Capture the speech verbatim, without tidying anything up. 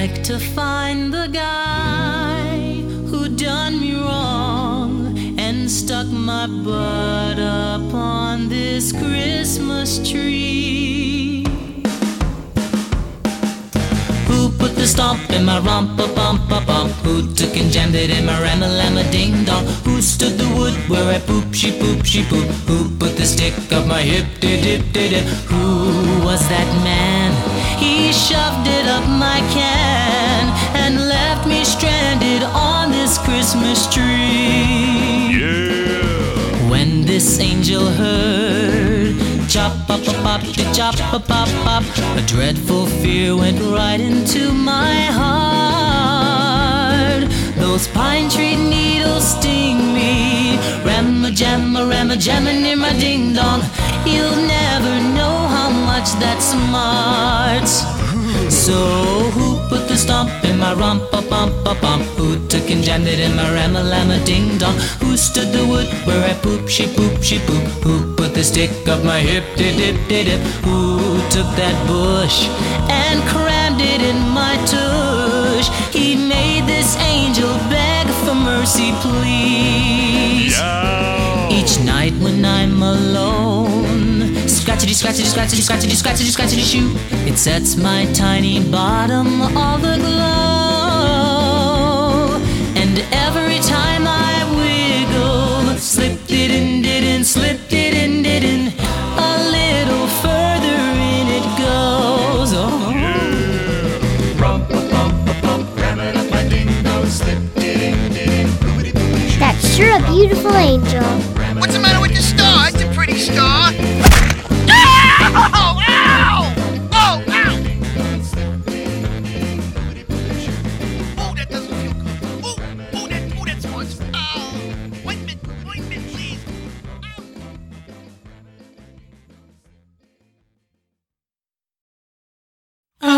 like to find the guy who done me wrong and stuck my butt up on this Christmas tree. Who put the stomp in my rumpa-bumpa-bump? Who took and jammed it in my ram-a-lam-a-ding-dong? Who stood the wood where I poop, she poop, she poop? Who put the stick up my hip-de-dip-de-dip? Who was that man? He shoved it up my can and left me stranded on this Christmas tree. Yeah. When this angel heard chop-a-pop-pop, chop-a-pop-pop, a dreadful fear went right into my heart. Those pine tree needles sting me, ram-a-jam-a, ram-a-jamma near my ding-dong. You'll never know how much that smarts. So who put the stomp in my rumpa-bumpa-bump? Who took and jammed it in my ram-a-lam-a-ding-dong? Who stood the wood where I poop, she poop, she poop? Who put the stick up my hip-de-dip-de-dip? Who took that bush and crammed it in my tush? He made this angel beg for mercy, please. Yo. Each night when I'm alone, scratchity, scratchity, scratchity, scratchity, scratchity, scratchity, shoe, it sets my tiny bottom all aglow. And every time I wiggle, slipped it in, didn't, slipped it in, didn't, a little further in it goes. Oh. That's sure a beautiful angel. What's the matter with the star? It's a pretty star.